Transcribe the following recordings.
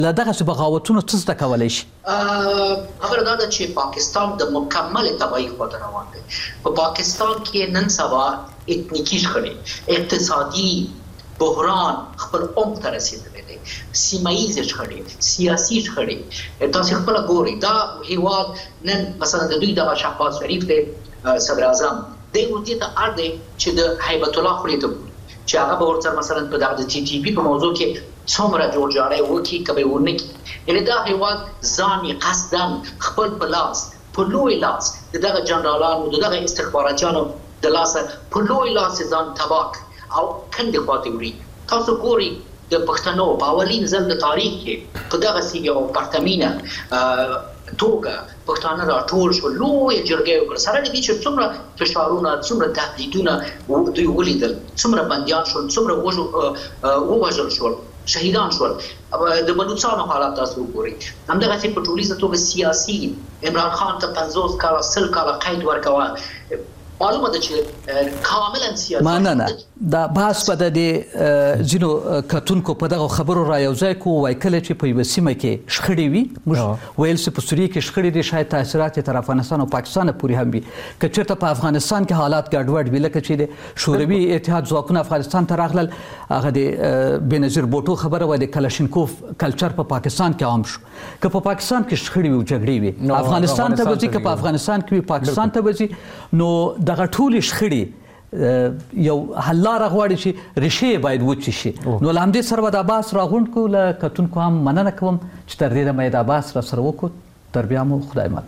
له دغسې بغاوتونو څه زده کولی شي؟ خبره دا ده چې پاکستان د مکمل تباهي خواته روان دی. په پاکستان کې نن سبا اتنیکي شخړې، اقتصادي بحران خپل عمق ته رسېدلی دی، سیمه ییزې شخړې، سیاسي شخړې. تاسې خپله ګورئ دا هېواد نن مثلا د دوی دغه شهباز شریف دی صدر اعظم، دی نو دې ته اړ دی چې د هیبت الله خولې ته ګوري چې هغه به ورسره مثلا په دغه د TTP په موضوع کې څومره جوړجاړی وکړي که به یې ونه کړي. یعنې دا هېواد ځان یې قصداً خپل په لاس په لوی لاس د دغه جنرالانو د دغه استخباراتیانو د لاسه په لوی لاس یې ځان تباه او کندې خواته وړي. تاسو ګورئ د پښتنو په اولین ځل د تاریخ کې په دغسې یو پرتمینه توګه پښتانه راټول شول، لویه جرګه یې وکړه، سره له دې چې څومره فشارونه، څومره تهدیدونه دوی ولیدل، څومره بندیان شول، څومره ووژل شول، شهیدان شول. د بلوڅانو حالات تاسو وګورئ. همدغسې په ټولیزه توګه سیاسي عمران خان ته 50 کاله 100 کاله قید ورکوه. معلومه ده چې کاملا سیاسي مننه. دا بحث به د ځینو کتونکو په دغه خبرو را یو ځای کړو. وایي کله چې په یوه سیمه کې شخړې وي، موږ ویل چې په سوریه کې شخړې دي، شاید تاثیرات یې تر افغانستان او پاکستان پورې هم وي. که چېرته په افغانستان کې حالات ګډوډ وي، لکه چې د شوروي اتحاد ځواکونه افغانستان ته راغلل، هغه د بېنظیر بوټو خبره وه، د کلشینکوف کلچر په پاکستان کې عام شو. که په پاکستان کې شخړې وي او جګړې وي، افغانستان ته به ځي، که په افغانستان کې وي پاکستان ته به ځي، نو دغه ټولې شخړې یو حل لاره غواړي چې ریښې یې باید وچې شي. نو له همدې سره به دا بحث راغونډ کړو. له کتونکو هم مننه کوم چې تر دې دمه یې دا بحث را سره وکړو. تر بیا مو خدای مل.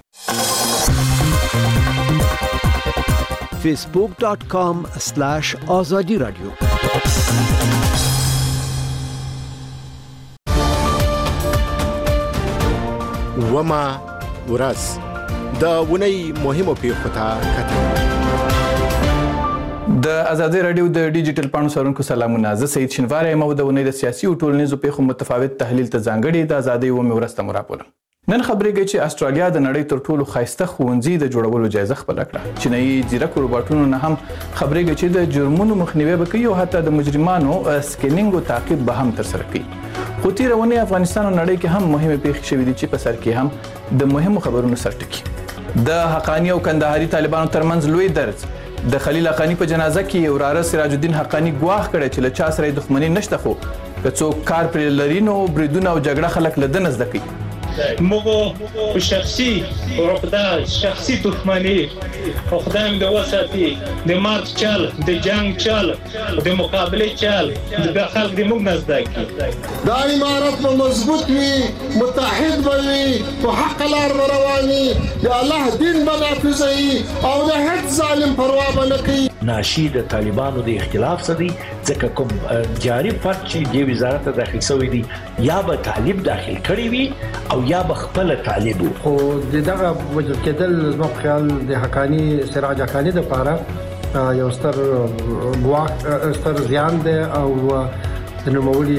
facebook.com/azadi radio. وما ورځ د ونې مهمو پیښو ته کتل. د ازادي رادیو د ډیجیټل پاڼو څارونکو سلامونه. زه سید شینواری یم او د ونې د سیاسي او ټولنیزو پیښو متفاوت تحلیل ته ځانګړي د ازادۍ اومې ورځ ته مو راپورم. نن خبرېږي چې استرالیا د نړۍ تر ټولو ښایسته ښوونځي د جوړولو جایزه خپله کړه. چینایي ځیرک روباټونو نه هم خبرېږي چې د جرمونو مخنیوی به کوي او حتی د مجرمانو سکینینګ او تعقیب به هم ترسره کوي. خو تېره اونۍ افغانستان او نړۍ کې هم مهمې پیښې شوې دي چې په سر کې هم د مهمو خبرونو سر ټکي. د حقاني او کندهاري طالبانو ترمنځ لوی درز. د خلیل حقانی په جنازه کې وراره سراج الدین حقانی ګواښ کړی چې له چا سره دښمني نشته، خو که څوک کار پرې لري نو بریدونه او جګړه خلک له ده نه زده کوي. موږ شخصي عقده، شخصي دښمني خدای دې وساتي، د مارچ چل، د جنگ چل، د مقابله چل د خلک دې موږ نه زده کوي. دا امارت به مضبوط وي، متحد به وي، په حق لار به روان وي، د الله دین به نافظ وي او د هیڅ ظالم پروا به نه کوي. ناشي د طالبانو د اختلاف څخه دي، ځکه کوم جاري فرد چې د وزارت داخل شوی دی یا به طالب داخل کړی وي او یا به خپل طالب وو. خو دغه وجود کېدل زما په خیال د حقانی سراج حقانی د لپاره یو ستر ګواښ، ستر زیان دی او د نوموړي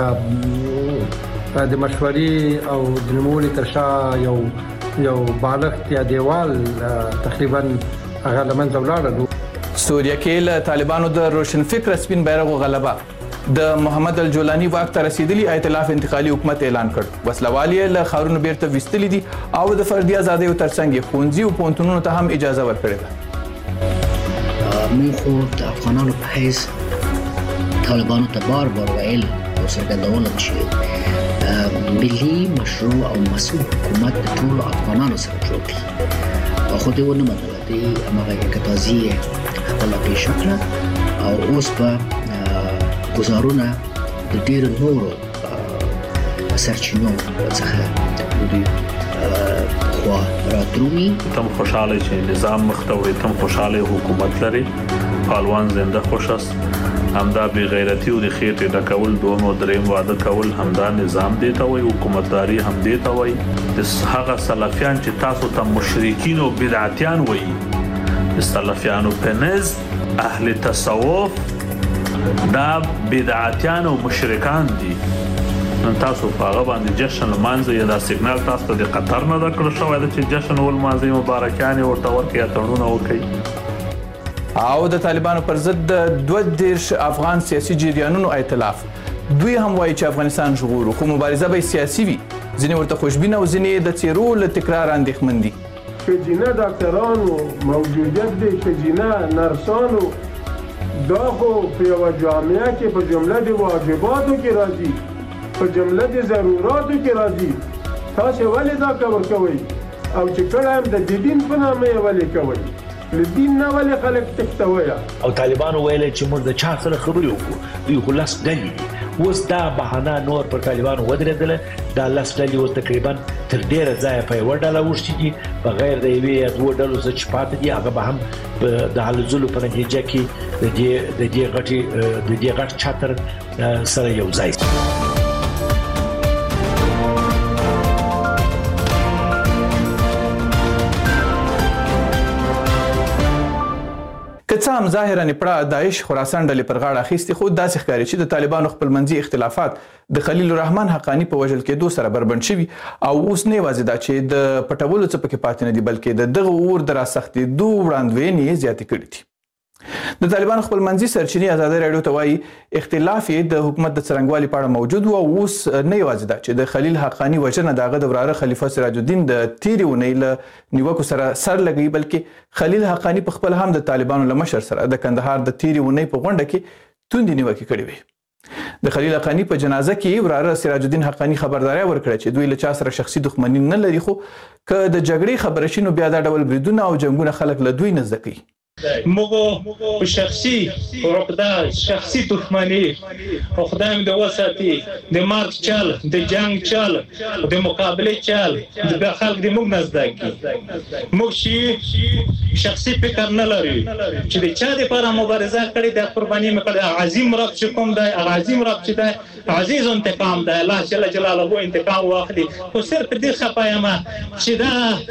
هغه د مشورې او د نوموړي تر شا یو بالغ یا دیوال تقریبا هغه له منځه ولاړه. سوریه کې له طالبانو د روشن فکر سپین بیرغ غلبه. د محمد الجولانی واک ته رسیدلی ائتلاف انتقالي حکومت اعلان کړ. وسلوال یې له ښارونو بیرته ویستلي دي او د فردي ازادیو ترڅنګ یې ښوونځي او پوهنتونونو ته هم اجازه ورکړې ده. موږ خو د افغانانو په حیث طالبانو ته بار بار ویل او څرګندول چې ملي مشروع او مسؤل حکومت د ټولو افغانانو سره جوړ کړي. خو دوی ونه منله. دوی هماغه انقطاعي خپله پېښه کړه او اوس په ګزارونه د ډېرو نورو سرچینو څخه د دوی خوا راترومي. تم خوشحاله چې نظام مخ ته وړي، تم خوشحاله حکومت لري، پهلوان زنده خوش است. همدا بې غیرتي او د خېټې ډکول، دوم او دریم واده کول، همدا نظام دی ته وایي، حکومتداري هم دی ته وایي. هغه سلفیان چې تاسو ته مشرکین او بدعتیان وایي، د سلفیانو په نزد اهل تصوف دا بدعتیان او مشرکان دي. نن تاسو په هغه باندې جشن لمانځئ، یا دا سیګنال تاسو ته د قطر نه درکړل شوی ده چې جشن ولمانځئ، مبارکیانې ورته ورکړئ یا تړونونه وکړئ. او د طالبانو پر ضد د 22 افغان سیاسي جریانونو ائتلاف دوی هم وایي چې افغانستان ژغورو خو مبارزه به سیاسي وي. ځینې ورته خوشبینه او ځینې د څیرو له تکرار اندېښمن دي. ښځینه ډاکټرانو موجودیت د ښځینه نرسانو دا خو په یوه جامعه کې په جمله د واجباتو کې راځي، په جمله د ضروراتو کې راځي. تاسې ولې دا کار کوئ؟ او چې کله هم د دین په نامه یې ولې کوئ؟ له دین نه ولې خلک تښتوي؟ او طالبانو ویل چې موږ د چا سره خبرې وکړو، دوی خو لس ډلې دي. اوس دا بهانه نور پر طالبانو ودرېدله. دا لس ډلې اوس تقریبا تر ډېره ځایه په یوه ډله اوښتي دي، بغیر د یوې یا دوو ډلو څخه چې پاتې دي هغه به هم د هلو ځلو په نتیجه کې د دې غټ چتر سره یو ځای شي. که څه هم ظاهرا پړه داعش خراسان ډلې پر غاړه اخیستې، خو داسې ښکاري چې د طالبانو خپلمنځي اختلافات د خلیل الرحمن حقانی په وژل کېدو سره بربنډ شوي او اوس نه یوازې دا چې د پټولو څه پکې پاتې نه دي بلکې د دغه اور د راسختېدو وړاندوینې یې زیاتې کړي دي. د طالبانو خپلمنځي سرچینې ازادي راډیو ته وایي اختلاف یې د حکومت د څرنګوالي په اړه موجود و او اوس نه یوازې دا چې د خلیل حقانی وژنه د هغه د وراره خلیفه سراج الدین د تېرې اونۍ له نیوکو سره سر لګوي، بلکې خلیل حقانی په خپل هم د طالبانو له مشر سره د کندهار د تېرې اونۍ په غونډه کې توندې نیوکې کړې وې. د خلیل حقانی په جنازه کې وراره سراج الدین حقانی خبرداري ورکړه چې دوی له چا سره شخصي دښمني نه لري، خو که د جګړې خبره شي نو بیا دا ډول بریدونه او جنګونه خلک له دوی نه زده کوي. موږ شخصي عقده، شخصي دښمني او خدای مې د وساتي د مارک چل، د جنگ چل، د مقابله چل د خلک د موږ نه زده کوي. موږ شخصي فکر نه لري چې د چا لپاره مبارزه کړې ده، قرباني مې کړې. عظیم رب چې کوم دی، عظیم رب چې دی عزیز انتقام دی، الله جل جلاله انتقام واخلي. خو صرف دې خپه یم چې دا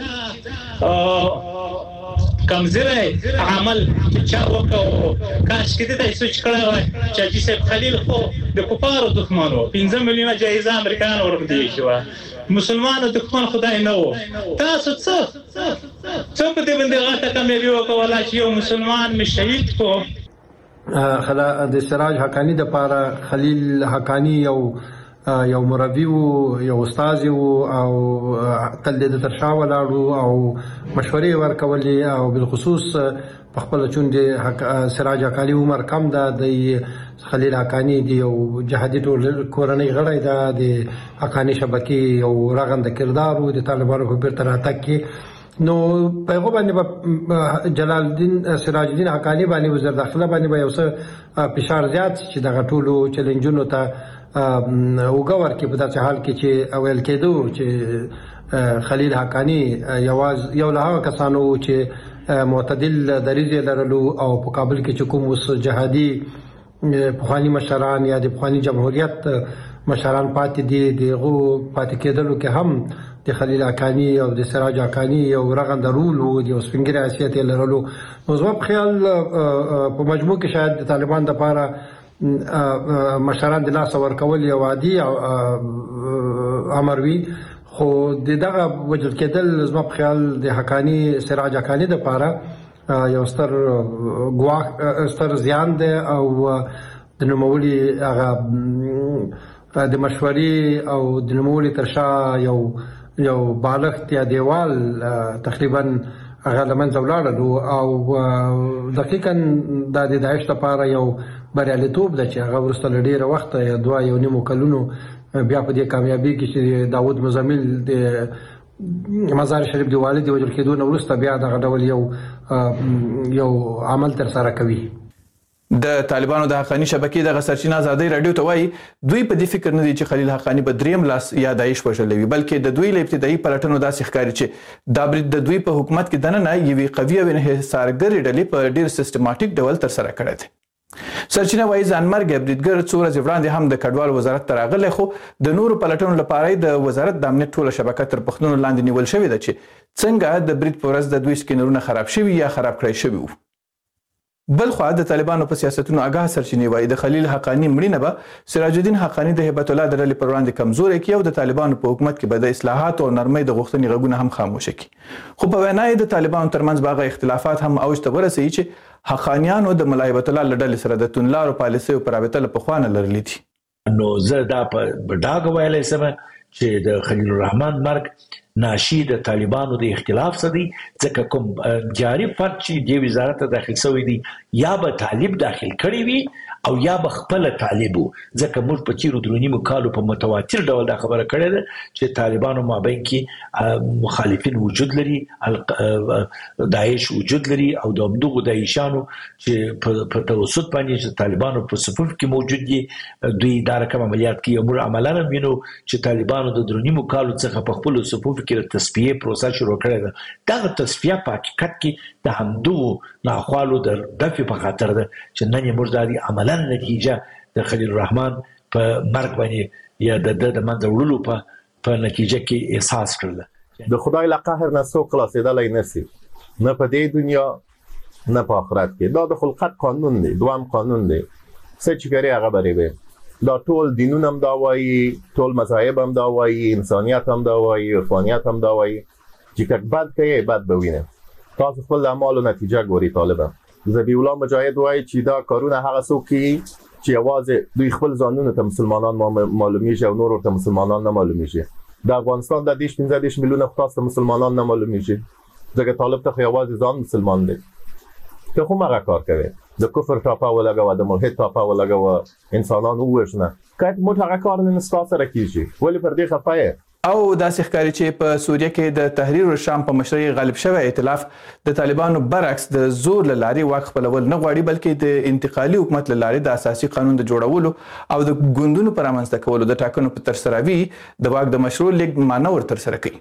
کمزوری عمل چې چا وکړو، کاش کې دې سوچ کړی وای چې حاجي صاحب خلیل خو د کفارو دښمن و، 15 میلیونه جایزه امریکایانو ورکړې شوه، مسلمانو دښمن خدای نه و. تاسو څه په دې باندې غټه کامیابي وکړله چې یو مسلمان مې شهید کړو. د سراج حقانی د پاره خلیل حقانی یو مربي وو، یو استاد وو او تل د ترشا ولاړو او مشورې ورکولې او بالخصوص په خپل چوندې سراج حقانی عمر کم ده، د خلیل حقانی دی یو جهادي کورنۍ غړی ده، د حقانی شبکې یو رغنده کردار وو د طالبانو په بیرته راتګ کې. نو په هغه باندې جلال الدین سراج الدین حقانی باندې وزیر داخله باندې به یو څه فشار زیات چې دغه ټولو چیلنجونو ته وګور کې په داسې حال کې چې اول کېدو چې خلیل حقانی یو له هغه کسانو چې معتدل دریځ لرلو او په کابل کې چې کوم اوس جهادي پخواني مشران یا د پخواني جمهوریت مشران پاتې دي، دغه پاتې کېدلو کې هم د خلیل حقانی او د سراج حقانی یو رغنده رول وو، د سپینګری حیثیت لرلو. نو زما په خیال په مجموع کې شاید د طالبان لپاره مشران د لاس ورکول یو عادي امر وي، خو دغه وجل کېدل زما په خیال د حقانی سراج حقانی لپاره یو ستر زیان دی او د نوموړي هغه د مشورې او د نوموړي تر شا یو بالغ یا دیوال تقریبا هغه له منځه ولاړلو او دقیقا دا د داعش لپاره یو بریالیتوب ده چې هغه وروسته له ډېره وخته یا 2.5 کلونو بیا په دې کامیابي کې چې داود مزمل د مزار شریف د والد وجل کېدو نه وروسته بیا دغه ډول یو عمل ترسره کوي. د طالبانو د حقانی شبکې دغه سرچینه ازادي راډیو ته وایي دوی په دې فکر نه دي چې خلیل حقانی په دریم لاس یا داعش وژلی وي، بلکې د دوی له ابتدایي پلټنو داسې ښکاري چې دا برید د دوی په حکومت کې دننه یوې قوي او انحصارګرې ډلې په ډېر سیستماټیک ډول ترسره کړی دی. سرچینه وایي ځانمرګی بریدګر څو ورځې وړاندې هم د کډوال وزارت ته راغلی، خو د نورو پلټنو لپاره د وزارت د امنیت ټوله شبکه تر پوښتنو لاندې نیول شوې ده چې څنګه د برید په ورځ د دوی سکینرونه خراب شوي یا خراب کړی شوي وو. بل خوا د طالبانو په سیاستونو آګاه سرچینې وایي د خلیل حقانی مړینه به سراج الدین حقانی د هیبت الله د ډلې پر وړاندې کمزوری کړي او د طالبانو په حکومت کې به د اصلاحاتو او نرمۍ د غوښتنې غږونه هم خاموشه کړي. خو په وینا یې د طالبانو ترمنځ به هغه اختلافات هم اوج ته ورسوي چې حقانیانو د ملا هیبت الله له ډلې سره د توندلارو پالیسیو په رابطه له پخوا نه لرلي دي. نو زه دا په ډاګه ویلی سم چې د خلیل الرحمن مرګ ناشی د طالبانو د اختلاف څخه دی، ځکه کوم جاري فرد چې د وزارت داخل شوی دی یا به طالب داخل کړی وي او یا به خپل طالب، ځکه موږ په تیرو درونیمو کالو په متواتر ډول دا خبره کړې ده چې طالبانو مابین کې مخالفین وجود لري، داعش وجود لري، او د همدغو داعشانو چې په توسط باندې چې طالبانو په صفوف کې موجود دي دوی دا رقم عملیات کوي. موږ عملاً وینو چې طالبانو د درونیمو کالو څخه په خپلو صفوف کې د تصفیې پروسه شروع کړې ده. دغه تصفیه په حقیقت کې د همدغو ناخوالو د دفع په خاطر ده چې نن یې موږ دا عملاً نتیجه د خلیل الرحمن په مرګ باندې یا د منځه وړلو په نتیجه کې احساس کړل. د خدای له قهر نه څوک خلاصېدلی نشي، نه په دې دنیا نه په آخرت کې. دا د خلقت قانون دی، دوام قانون دی. څه چې کوي هغه به وي. دا ټول دینونه هم دا وایي، ټول مذاهب هم دا وایي، انسانیت هم دا وایي، عرفانیت هم دا وایي چې که بد کوي بد به وینه. تاسو خپل د اعمالو نتیجه ګوري. طالبان ذبیح الله مجاهد وایي چې دا کارونه هغه څوک کوي چې یوازې دوی خپل ځانونه ته مسلمانان معلومیږي او نور ورته مسلمانان نه معلومیږي. د افغانستان د 15 میلیونه خاصه مسلمانان نه معلومیږي، ځکه طالب ته یوازې ځان مسلمان دی. ته کوم هغه کار کوي؟ د کفر ټاپه ولګوه، د ملحد ټاپه ولګوه، انسانان ووژنه. که موږ هغه کار نه نستا سره کیږي، ولې پر دې خفه یې؟ او داسې ښکاري چې په سوریه کې د تحریر الشام په مشرۍ غالب شوی ائتلاف د طالبانو برعکس د زور له لارې واک خپلول نه غواړي، بلکې د انتقالي حکومت له لارې د اساسي قانون د جوړولو او د ګوندونو پر رامنځته کولو د ټاکنو په ترسروي د واک د مشروع لیږد معنا ورترسره کوي.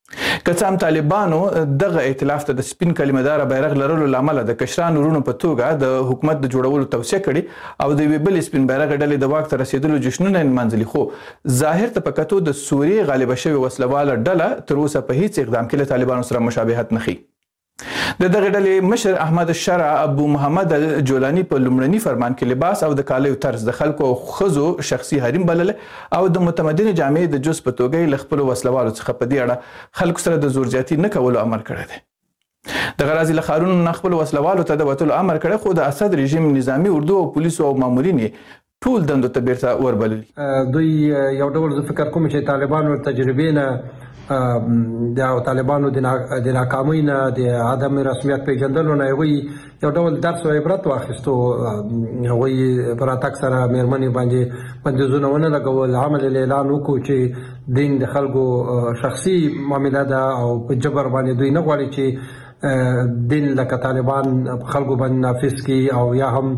که څه هم طالبانو دغه ائتلاف ته د سپین کلمه‌دار بیرغ لرلو لامل د کشرانو ورونو په توګه د حکومت د جوړولو توصیه کړي او د یوې بلې سپین بیرغ ډلې د واک ته رسیدلو جشنونه نمانځلي، خو ظاهر ته په کتو د سوریې غالبه شوې وسلواله ډله تر اوسه په هیڅ اقدام کې له طالبانو سره مشابهت نه ښیي. د دغه ډلې مشر احمد الشرع ابو محمد الجولاني په لومړني فرمان کې لباس او د کالیو طرز د خلکو او ښځو شخصي حریم بلل او د متمدن جامعې د جز په توګه له خپل وسلوالو څخه په دې اړه خلکو سره د زور زیاتی نه کولو امر کړی دی. د غرازي له ښارونو نه خپل وسلوالو ته د وتلو امر کړی، خو د اسد رژیم نظامی اردو او پولیسو او مامورین ټول دندو ته بیرته وربللي. دوی یو ډول زه فکر کوم چې طالبانو تجربې نه د طالبانو د ناکامۍ نه د عدم رسمیت پیژندلو نه هغوی یو ډول درس او عبرت واخیستو. هغوی په راتګ سره مېرمنې باندې بندیزونه ونه لګول، عمل اعلان وکړو چې دین د خلکو شخصي معامله ده او په جبر باندې دوی نه غواړي چې دین لکه طالبان خلکو باندې نافذ کړي او یا هم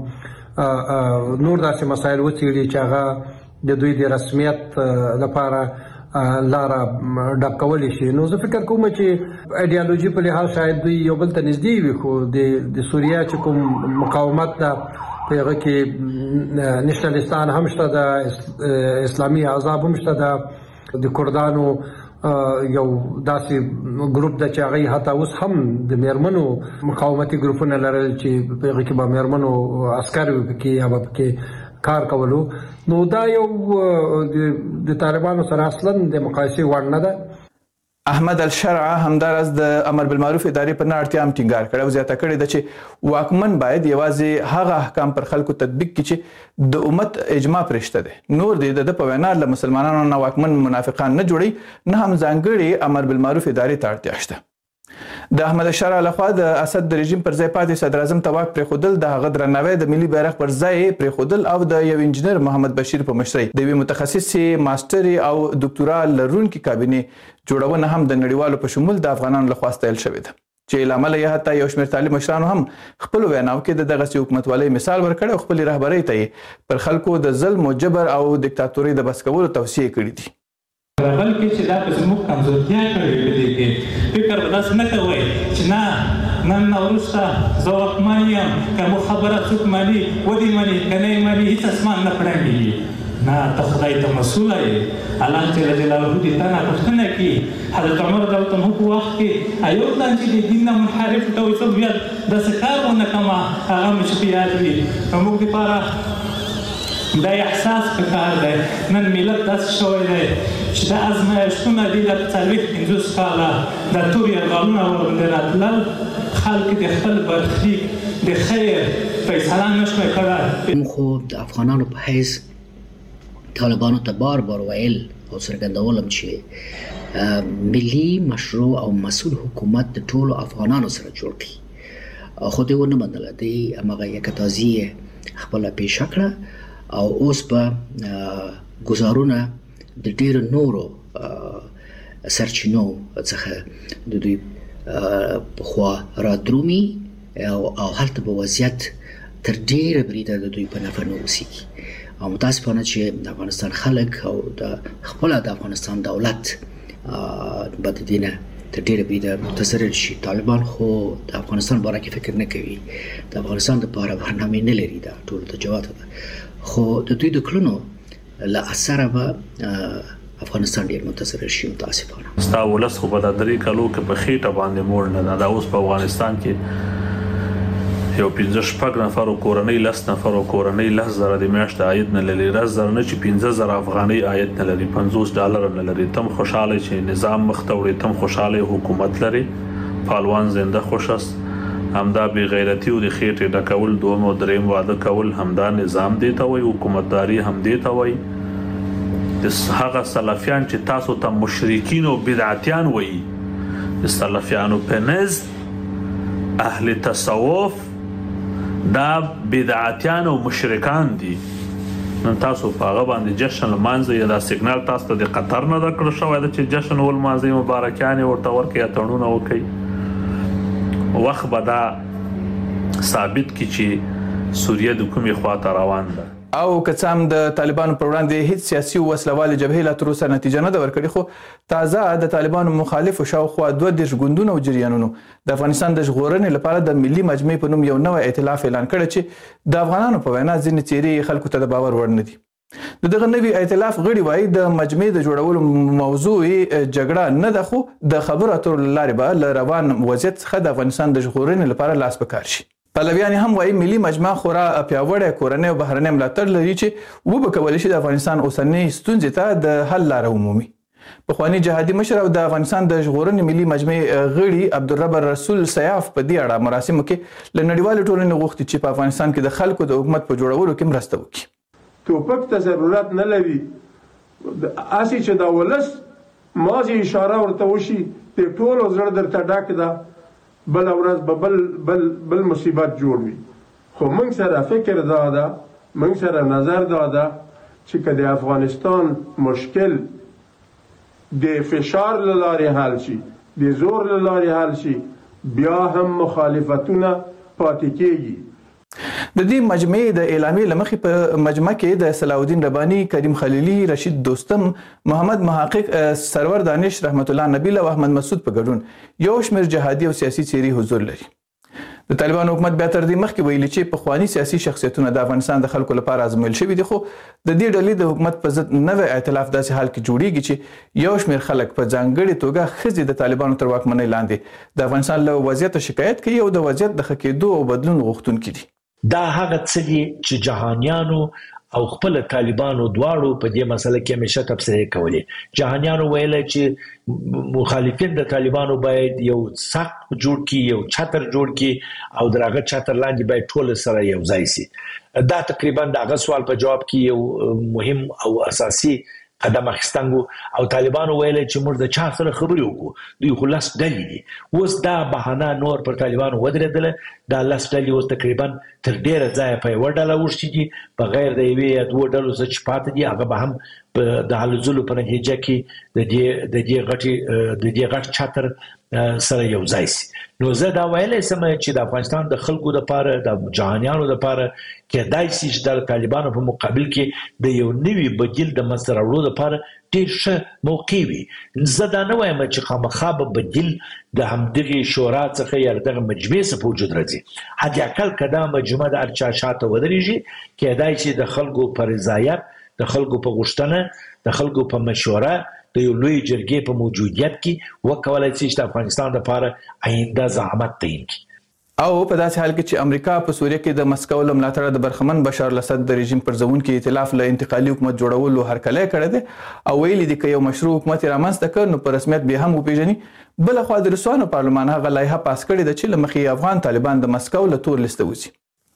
نور داسې مسایل وڅېړي چې هغه د دوی د رسمیت لپاره لاره ډب کولی شي. نو زه فکر کوم چې ایډیالوژي په لحاظ شاید دوی یو بل ته نږدې وي، خو د سوریه چې کوم مقاومت ده په هغه کې نشنلستان هم شته ده، اسلامي احزاب هم شته ده، د کردانو یو داسې ګروپ ده چې هغه حتی اوس هم د میرمنو مقاومتي ګروپونه لرل چې په هغه کې به میرمنو عسکر وي پکې یا به پکې کار کولو. نو دا یو د طالبانو سره اصلا د مقایسې وړ نه ده. احمد الشرع همدارس د امر بالمعروف ادارې په اړتیا هم ټینګار کړی او زیاته کړې ده چې واکمن باید یوازې هغه احکام پر خلکو تطبیق کړي چې د امت اجماع پرشته ده. نور د په وینا له مسلمانانو نه واکمن منافقان نه جوړي، نه هم ځانګړي امر بالمعروف ادارې ته اړتیا شته. د احمد الشرع لخوا د اسد د رژیم پر ځای پاتې صدر اعظم ته واک پرېښودل، د هغه درناوی د ملي بیرغ پر ځای پرېښودل او د یو انجینر محمد بشیر په مشرۍ د یوې متخصصې ماسټري او ډاکټورا لرونکي کابینې جوړونه هم د نړیوالو په شمول د افغانانو لخوا ستایل شوې ده، چې له امله یې حتی یو شمېر طالب مشرانو هم خپلو ویناو کې د دغسې حکومتوالۍ مثال ورکړی او خپلې رهبرۍ ته یې پر خلکو د ظلم و جبر او دیکتاتورۍ د بس کولو توصیې کړي دي. بلکې چې دا په زموږ کمزورتیا کړې په دې کې فکر به داسې نه کوئ چې نه نن نه وروسته زه واکمن یم، که مو خبره څوک مني ودې مني که نه یې مني هېڅ اسمان نه پړنګېږي. نه ته خدای ته مسؤله یې. الله جل جلاله دې تا نه پوښتنه کړي. حضرت عمر رضی الله عنه په وخت کې ایو پلان چې د دین نه منحرف ته وایي څوک بیا داسې کار ونه کړمه هغه مې چې په یاد وي. زموږ دپاره دا احساس پکار دی. نن ملت داسې شوی دی چې دا ازمایښتونه دي د 40-50 کاله دا تور یرغلونه ورباندې راتلل، خلک د خپل برخلیک د خیر فیصله نه شوی کړی. خو د افغانانو په حیث طالبانو ته بار بار ویل او څرګندولم چې ملي مشروع او مسؤل حکومت د ټولو افغانانو سره جوړ کړي، خو دوی ونه منله. دوی هماغه یکتازي خپله پیشه کړه او اوس به ګزارونه د ډېرو نورو سرچینو څخه د دوی پخوا رادرومي او هلته به وضعیت تر ډېره بریده د دوی په نفع نه اوسېږي. او متاسفانه چې د افغانستان خلک او د خپله د افغانستان دولت به د دې نه تر ډېره بریده متضرر شي. طالبان خو د افغانستان باره کې فکر نه کوي، د افغانستان دپاره برنامې نه لري، دا ټولو ته جواته ده. خو د دوی د کړنو له اثره به افغانستان ډېر متضرر شي متاسفانه. ستا ولس خو به دا 3 کالو کې په خېټه باندې موړ نه ده. دا اوس په افغانستان کې یو 15 نفرو کورنۍ 10 نفرو کورنۍ 10,000 د میاشتې عاید نه لري، 10,000 نه چې 15,000 افغانۍ عاید نه لري، $50 نه لري. تم خوشاله چې نظام مخ ته وړي، تم خوشاله حکومت لري، پهلوان زنده خوش است. همدا بی غیرتی او د خېټې ډکول، دوم او دریم واده کول، همدا نظام دی ته وایي، حکومتداري هم دی ته وایي. د هغه سلفیان چې تاسو ته مشرکین او بدعتیان وایي، د سلفیانو په نزد اهل تصوف دا بدعتیان او مشرکان دي. نن تاسو په هغه باندې جشن لمانځئ، دا سیګنال تاسو ته د قطر نه درکړل شوی ده چې جشن ولمانځئ، مبارکیانې ورته ورکړئ، اتڼونه وکړئ. وخت به دا ثابت کړي چې سوریه د کومې خواته روان ده. او که څه هم د طالبانو پر وړاندې هیڅ سیاسي وسلوالې جبهې لا تر اوسه نتیجه نه ده ورکړې، خو تازه د طالبانو مخالفو شاوخوا 22 ګوندونو او جریانونو د افغانستان د ژغورنې لپاره د ملي مجمع په نوم یو نوی ائتلاف اعلان کړی چې د افغانانو په وینا ځینې څیرې خلکو ته د باور وړ نه دي. د دغه نوي ائتلاف غړي وایي د مجمع د جوړولو موضوع جګړه نه ده، خو د خبرو اترو له لارې به له روان وضعیت څخه د افغانستان د ژغورنې لپاره لاس په کار شي. پلویان هم وایي ملي مجمع خورا پیاوړی کورنۍ او بهرنۍ ملاتړ لري چې وبه کولی شي د افغانستان اوسنۍ ستونزې ته د حل لاره ومومي. پخواني جهادي مشر او د افغانستان د ژغورنې ملي مجمع غړي عبدالرب رسول سیاف په دې اړه مراسمو کې له نړیوالې ټولنې غوښتي چې په افغانستان کې د خلکو د حکومت په جوړولو کې مرسته وکړي. توپک ته ضرورت نه لري، هسې چې د ولس مازې اشاره ورته وشي د ټولو زړه درته ډک ده، بل ورځ به بل مصیبت جوړ وي. خو موږ سره فکر دا ده، موږ سره نظر دا ده چې که د افغانستان مشکل د فشار له لارې حل شي، د زور له لارې حل شي، بیا هم مخالفتونه پاتې کېږي. د دې مجمع د اعلامیې له مخې په مجمع کې د صلاح الدین رباني، کریم خلیلي، رشید دوستم، محمد محقق، سرور دانش، رحمت الله نبیل او احمد مسعود په ګډون یو شمېر جهادي او سیاسي څیرې حضور لري. د طالبانو حکومت بیا تر دې مخکې ویلي چې پخواني سیاسي شخصیتونه د افغانستان د خلکو لپاره ازمویل شوي دي، خو د دې ډلې د حکومت په ضد نوی ائتلاف داسې حال کې جوړیږي چې یو شمېر خلک په ځانګړې توګه ښځې د طالبانو تر واکمنۍ لاندې د افغانستان له وضعیت شکایت کوي او د وضعیت د ښه کېدو او بدلون غوښتونکي دي. دا هغه څه دي چې جهانیانو او خپل طالبانو دواړو په دې مسله کې همیشه تبصرې کولې. جهانیانو ویل چې مخالفین د طالبانو باید یو سقف جوړ کړي، یو چتر جوړ کړي او درغه چتر لاندې باید ټول سره یو ځای شي. دا تقریبا دغه سوال په جواب کې یو مهم او اساسي قدم اخیستنګو. او طالبانو ویل چې موږ د چا سره خبرې وکړو، دوی خو لاس ډلې دي. اوس دا بهانه نور پر طالبانو ودرېدله، دا لاس ډلې اوس تقریبا تر ډیره ځایه په یوه ډله اوښتي دي، بغیر د یوې یا دوو ډلو څخه چې پاتې دي هغه به هم د هلو ځلو په نتیجه کې د دې غټ چتر سره یو ځای شي. نو زه دا ویلی سم چې د افغانستان د خلکو دپاره، د جهانیانو دپاره کېدای شي چې د طالبانو په مقابل کې د یو نوي بدیل د منځته راوړلو دپاره ډېر ښه موقع وي. زه دا نه وایم چې خامخا به بدیل د همدغې شورا څخه یا دغه مجمع څخه په وجود راځي. حداقل که دا مجمع د هر چا شاته ودرېږي، کېدای شي د خلکو په رضایت، د خلکو په غوښتنه، د خلکو په مشوره د یو لوی جرګې په موجودیت کې وکولای شي چې د افغانستان لپاره آینده زعامت تعیین کړي. او په داسې حال کې چې امریکا په سوریه کې د مسکو له ملاتړه د برخمن بشار الاسد د رژیم پر ځونکي ائتلاف له انتقالي حکومت جوړولو هرکلی کړی دی او ویلي دي که یو مشروع حکومت یې رامنځته کړ نو په رسمیت بیا هم وپېژني. بلخوا د روسانو پارلمان هغه لایحه پاس کړې ده چې له مخې افغان طالبان د مسکو له تور لیسته وځي.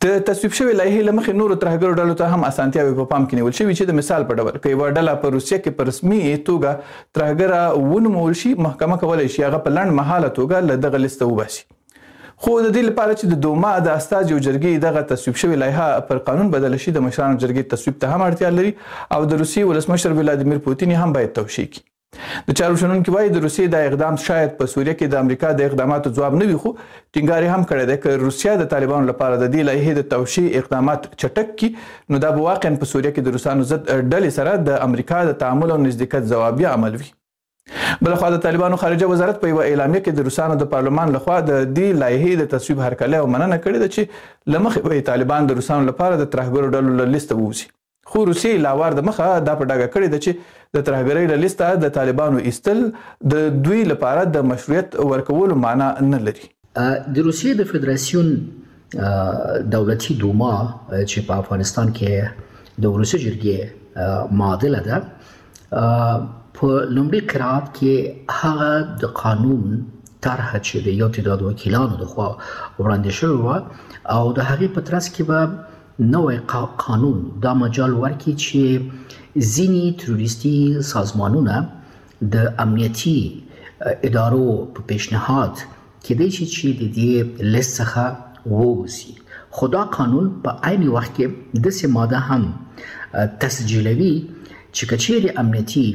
د تصویب شوی لایحې له مخې نورو ترهګرو ډلو ته هم اسانتیاوې په پام کې نیول شوي چې د مثال په ډول که یوه ډله په روسیه کې په رسمي توګه ترهګره ونومول شي محکمه کولی شي هغه په لنډ مهاله توګه له دغه لیسته وباسي. خو د دې لپاره چې د دوما د استازیو جرګې دغه تصویب شوی لایحه پر قانون بدله شي د مشرانو جرګې تصویب ته هم اړتیا لري او د روسیې ولسمشر ولادیمیر پوتین هم باید توشیح کړي. د چارو شنونکي وایي د روسیې دا اقدام شاید په سوریه کې د امریکا د اقداماتو ځواب نه وي خو ټینګار هم کړی دی که روسیه د طالبانو لپاره د دې لایحې د توشیح اقدامات چټک کړي نو دا به واقعا په سوریه کې د روسانو ضد ډلې سره د امریکا د تعامل او نزدېکت ځوابیه عمل وي. بلخوا د طالبانو خارجه وزارت په یوه اعلامیه کې د روسانو د پارلمان لخوا د دې لایحې د تصویب هرکلی او مننه کړې ده چې له مخې به طالبان د روسانو لپاره د ترهګرو ډلو له لیسته ووځي. خو روسیې لاوار د مخه دا په ډاګه کړې ده چې د ترهګرۍ له لیسته د طالبانو ایستل د دوی لپاره د مشروعیت ورکولو معنا نه لري. د روسیې د فدراسیون دولتي دوما چې په افغانستان کې د ولسي جرګې معادله ده په لومړي قرات کې هغه د قانون طرح چې د یو تعداد وکیلانو لخوا وړاندې شوی و او د هغې په ترڅ کې به نوی قانون دا مجال ورکړي چې ځینې تروریستي سازمانونه د امنیتي ادارو په پیشنهاد کېدای شي چې د دې لیست څخه ووځي. خو دا قانون په عین وخت کې داسې ماده هم تسجیلوي چې که چیرې امنیتي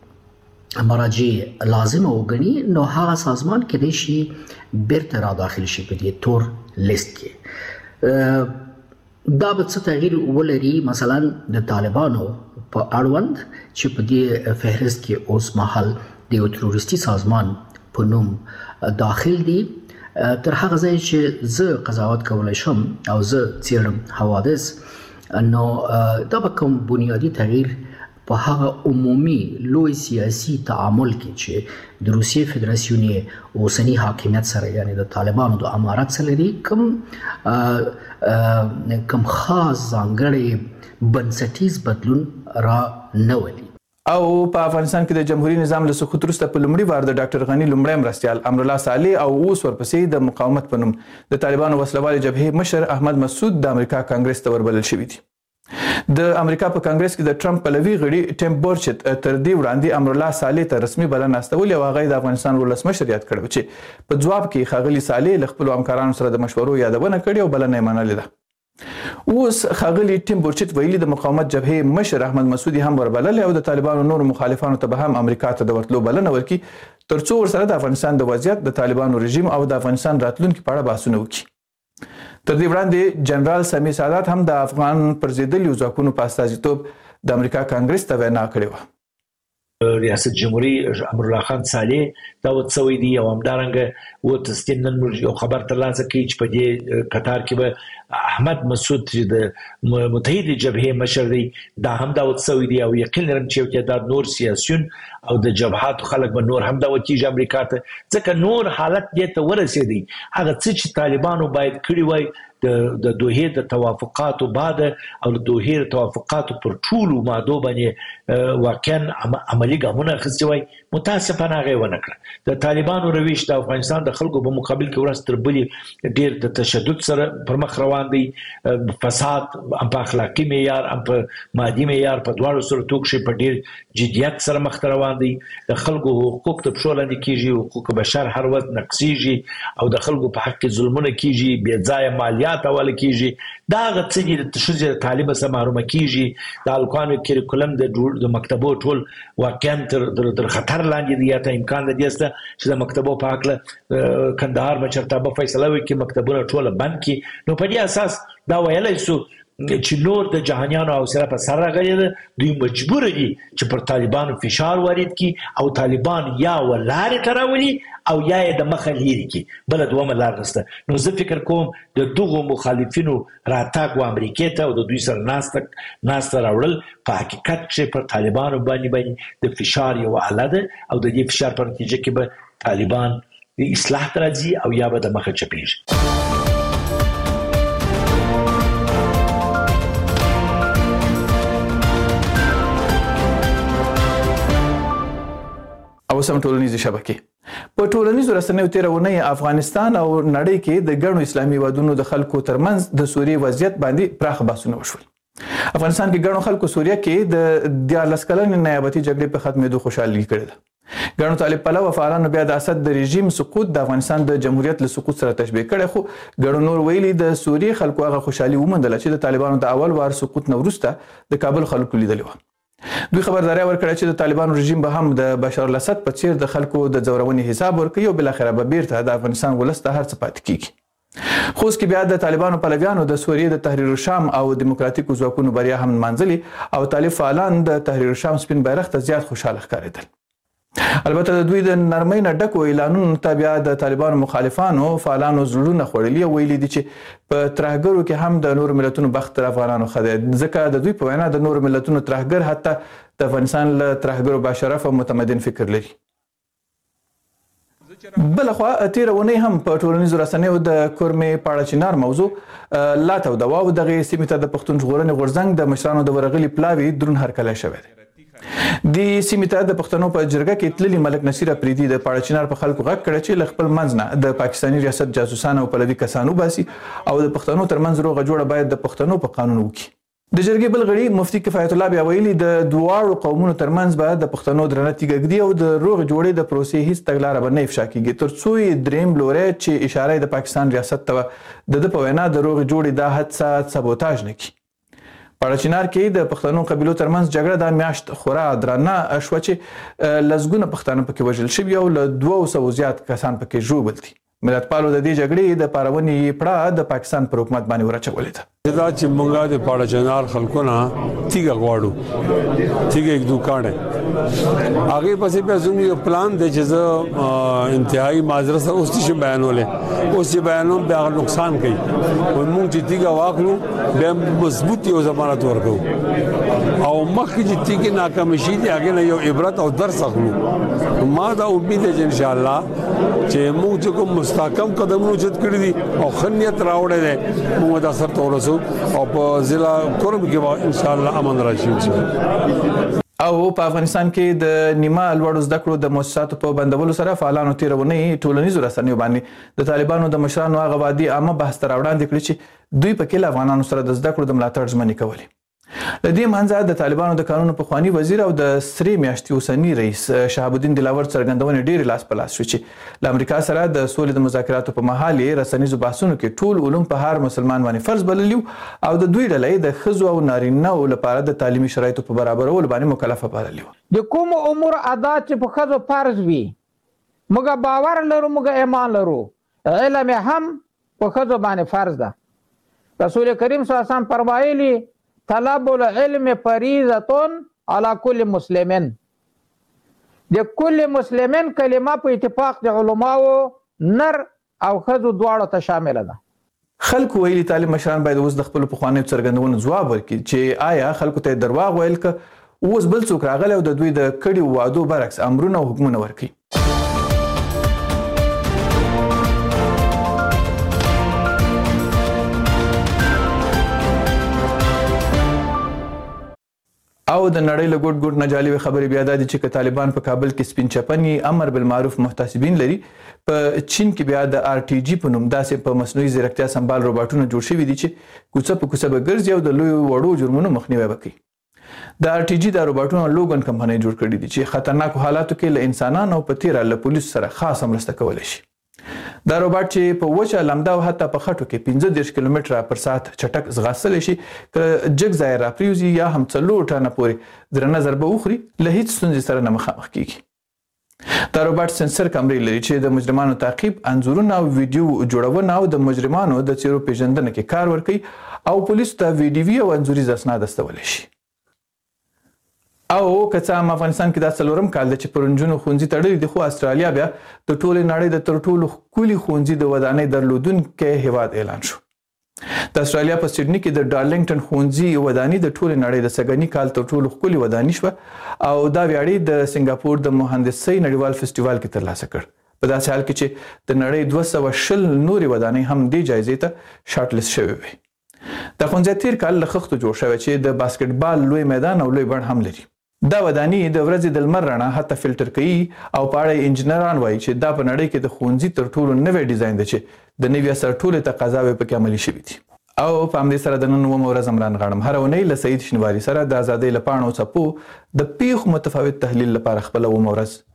مراجع لازمه وګڼي نو هغه سازمان کېدای شي بیرته را داخل شي په دې تور لیست کې. دا به څه تغییر ولري مثلا د طالبانو په اړوند چې په دې فهرست کې اوس مهال د یو تروریستي سازمان په نوم داخل دي. تر هغه ځای چې زه قضاوت کولی شم او زه څیړم حوادث نو دا به کوم بنیادي تغییر په هغه عمومي لوی سیاسي تعامل کې چې د روسیې فدراسیون اوسني حاکمیت سره یعنی د طالبانو د امارت سره لري کوم خاص ځانګړی بنسټیز بدلون را نه ولي. او په افغانستان کې د جمهوریت نظام له سقوط وروسته په لومړي وار د ډاکټر غني لومړی مرستیال امرالله صالح او اوس ورپسې د مقاومت په نوم د طالبانو وسلوالې جبهې مشر احمد مسعود د امریکا کانګرس ته وربلل شوي دي. د امریکا په کانګرس کې د ټرمپ پلوي غړي ټیم بورچت تر دې وړاندې امرالله صالح ته رسمي بلنه استولې او هغه د افغانستان ولسمشر یاد کړو چې په ځواب کې ښاغلي صالح له خپلو همکارانو سره د مشورو یادونه کړې او بلنه یې منلې ده. اوس ښاغلي ټیم بورچت ویلي د مقاومت جبهې مشر احمد مسعود هم وربللی او د طالبانو نور مخالفانو ته به هم امریکا ته د ورتلو بلنه ورکړي ترڅو ورسره د افغانستان د وضعیت د طالبانو رژیم او د افغانستان راتلونکي په اړه بحثونه وکړي. تر دې وړاندې جنرال سمیع سادات هم د افغان پر ضدیو ځواکونو په استازیتوب د امریکا کانګرس ته وینا کړې وه. ریاست جمهوری امرالله خان صالح دا وڅوي دي او همدارنګه و تستین نن یو خبر ترلاسه کوي چې په دې قطار کې به احمد مسعود چې د متحده جبهه مشر دی دا هم دا وڅوي دي او یقین لرم چې یو تعداد نور سیاسيون او د جبهات خلک به نور هم دا وکیږي امریکا ته ځکه نور حالت دې ته ورسېدي هغه څه چې طالبانو باید کړی وای د دوحې د توافقاتو بعد او د دوحې د توافقاتو پر ټولو مادو باندې واقعا عملي ګامونه اخیستي وای متاسفانه هغه ونه کړه. د طالبانو رویش د افغانستان د خلکو په مقابل کې ورځ تر بلې ډېر د تشدد سره پر مخ روان دی. فساد هم په اخلاقي معیار هم په مادي معیار په دواړو سره توک شي په ډېر جدیت سره مخ ته روان دی. د خلکو حقوق ته پښو لاندې کیږي حقوق بشر هر وخت نقصیږي او د خلکو په حق کې ظلمونه کیږي بې ځایه مالیات حواله کیږي. دا هغه څه دي د ښځې د تعلیم څخه محرومه کیږي. د الکوانو کریکولم د مکتبو ټول واقعا تر خطر لاندې دی یا ته امکان د دې سته چې د مکتبو په هکله کندهار مشرتابه فیصله وکړي مکتبونه ټول بند کړي. نو په دې اساس دا ویلی سو چې نور د جهانیانو حوصله په سر راغلې ده دوی مجبور دي چې پر طالبانو فشار وارد کړي او طالبان یا ولارې ته راولي او یا یې د مخه لرې کړي بله دومه لار نشته. نو زه فکر کوم د دغو مخالفینو راتګ و امریکې ته او د دوی سره ناسته راوړل په حقیقت کې پر طالبانو باندې د فشار یو آله ده او د دې فشار په نتیجه کې به طالبان اصلاح ته راځي او یا به د مخه چپېږي. او سم ټولنیزې شبکې په ټولنیزو رسنیو تېره اونۍ افغانستان او نړۍ کې د ګڼو اسلامي هیوادونو د خلکو ترمنځ د سوریې وضعیت باندې پراخ بحثونه وشول. افغانستان کې ګڼو خلکو سوریه کې د 14 کلنې نیابتي جګړې په ختمېدو خوشحالي کړې ده. ګڼو طالب پلوه فعالانو بیا د اسد د رژیم سقوط د افغانستان د جمهوریت له سقوط سره تشبیه کړی، خو ګڼو نور ویلي د سوریې خلکو هغه خوشحالي وموندله چې د طالبانو د اول وار سقوط نه وروسته د کابل خلکو لیدلې وه. دوی خبرداري ورکړه چې د طالبانو رژیم به هم د بشار الاسد په څیر د خلکو د ځورونې حساب ورکوي او بالاخره به بیرته د افغانستان ولس ته هر څه پاتې کیږي. خو اوس کې بیا د طالبانو پلویانو د سوریې د تحریر الشام او دیموکراتیکو ځواکونو بریا هم نمانځلې او طالب فعالان د تحریر الشام سپین بیرغ ته زیات خوشحاله ښکارېدل. البته د دوی د نرمۍ نه ډکو اعلانونو ته بیا د طالبانو مخالفانو فعالانو زړونه خوړلي او ویلي دي چې په ترهګرو کې هم د نورو ملتونو بخت تر افغانانو ښه دی، ځکه د دوی په وینا د نورو ملتونو ترهګر حتی د افغانستان له ترهګرو باشرف او متمدن فکر لري. بلخوا تېره اونۍ هم په ټولنیزو رسنیو د کورمې پاړه چنار موضوع لا توده وه او دغې سیمې ته د پښتون ژغورنې غورځنګ د مشرانو د ورغلي پلاوي دروند هرکلی شوی دی. دې سیمې ته د پښتنو په جرګه کې تللي ملک نصیر اپریدي د پاړه چنار په خلکو غږ کړی چې له خپل منځ نه د پاکستاني ریاست جاسوسان او پلوي کسان وباسي او د پښتنو ترمنځ روغه جوړه باید د پښتنو په قانون وکړي. د جرګې بل غړي مفتي کفایت الله بیا ویلي د دواړو قومونو ترمنځ به د پښتنو درنه تیږه ږدي او د روغې جوړې د پروسې هیڅ تګلاره به نه افشا کیږي تر څو یې دریم لوری چې اشاره د پاکستان ریاست ته د ده په وینا د روغې جوړې دا حادثه سبوتاژ نه کړي. پاړه چنار کې د پښتنو قبیلو ترمنځ جګړه دا میاشت خورا درنه شوه چې لسګونه پښتانه پکې وژل شوي او له 200 زیات کسان پکې ژوبل دي. ملتپالو د دې جګړې د پارونې پړه د پاکستان پر حکومت باندې ورچولې ده. دا چې مونږه د پاړه چنار خلکو نه تیګه غواړو، تیګه یک دوکانه هغه پسې په زموږ یو پلان دی چې زه انتهایی معذرت سره اوس چې بیانولې اوس چې بیانوم به هغه نقصان کوي او مونږ چې تیګه واخلو به مضبوط یو ضمانت ورکو او مخکې چې تیګه ناکام شي دی هغه نه یو عبرت او درس اخلو. ما دا امید ده چې ان شاء الله چې مونږ چې کوم مستحکم قدمونه چت کړی دي او خنیت راوړی دی مونږ دا سره تورسو او په ضلع کورم کې ان شاء الله امن راشي. او په افغانستان کې د نیمه لوړو زده کړو د مؤسساتو په بندولو سره فعالانو تېره اونۍ ټولنیزو رسنیو باندې د طالبانو د مشرانو هغه وعدې عامه بحث ته راوړاندې کړي چې دوی پکې له افغانانو سره د زده کړو د ملاتړ ژمنې کولې. له دې منځه د طالبانو د قانون پخواني وزیر او د سرې میاشتې اوسني رئیس شهاب الدین دلاور څرګندونې ډېرې لاس په لاس شوې چې له امریکا سره د سولې د مذاکراتو په مهال یې رسنیزو بحثونو کې ټول علوم په هر مسلمان باندې فرض بللي او د دوی ډله د ښځو او نارینه‌و لپاره د تعلیمي شرایطو په برابرولو باندې مکلفه بللي وه. د کومو امور ادا چې په ښځو فرض وي موږ باور لرو، موږ ایمان لرو، علم هم په ښځو باندې فرض ده. رسول کریم صلی الله علیه وسلم فرمایلی طلب العلم فریضة على كل مسلمین. د کل مسلمین کلمه په اتفاق د علماو نر او ښځو دواړو ته شامله ده. خلکو ویلي طالب مشران باید اوس د خپلو پخوانیو څرګندونو ځواب ورکړي چې آیا خلکو ته درواغ ویل که اوس بل څوک راغلی او د دوی د کړیو وعدو برعکس امرونه او حکمونه ورکړي. او د نړۍ له ګوټ ګوټ نه جالبه خبرې بیا دا دي چې که طالبان په کابل کې سپین چپني امر بالمعروف محتسبین لري، په چین کې بیا د RTG په نوم داسې په مصنوعي ځیرکتیا سمبال روباټونه جوړ شوي دي چې کوڅه په کوڅه به ګرځي او د لویو وړو جرمونو مخنیوی به کوي. د RTG دا روباټونه لوګن کمپنۍ جوړ کړي دي چې خطرناکو حالاتو کې له انسانانو په تیره له پولیسو سره خاصه مرسته کولی شي. دا روباټ چې په وچه لمده او حتی په خټو کې 15 کیلومتره پر ساعت چټک ځغاستلی شي، که جګ ځای راپریوزي یا هم 4 ټنه پورې درنه ضربه وخوري له هیڅ ستونزې سره نه مخامخ کیږي. دا روباټ سنسر کمرې لري چې د مجرمانو تعقیب، انځورونه او ویډیو جوړونه او د مجرمانو د څیرو پیژندنه کې کار ورکوي او پولیسو ته ویډیوي او انځوریز اسناد استولی شي. او که څه هم افغانستان کې دا 4م کال دی چې پر نجونو ښوونځي تړلي دي، خو استرالیا بیا د ټولې نړۍ د تر ټولو ښکلي ښوونځي د ودانۍ درلودونکی هیواد اعلان شو. د استرالیا په سیډني کې د ډارلنګټن ښوونځي ودانۍ د ټولې نړۍ د سږني کال تر ټولو ښکلي ودانۍ شوه او دا ویاړې د سنګاپور د مهندسۍ نړیوال فستیوال کې ترلاسه کړ، په داسې حال کې چې د نړۍ 220 نورې ودانۍ هم دې جایزې ته شارټ لیست شوې وې. دا ښوونځی تیر کال له خښتو جوړ شوی چې د باسکټبال لوی میدان او لوی بڼ هم لري. دا وداني د ورځې د لمر رڼا حتی فلټر کوي او په اړه انجنیران وایي چې دا په نړۍ کې د ښوونځي تر ټولو نوی ډیزاین دی چې د نوي عصر ټولې تقاضاوې پکې عملي شوي دي. او په همدې سره د نن اوومه ورځ عمران غاړم هره اونۍ له سعید شینواري سره د ازادۍ له پاڼو څپو د پیښو متفاوت تحلیل لپاره خپله اوومه ورځ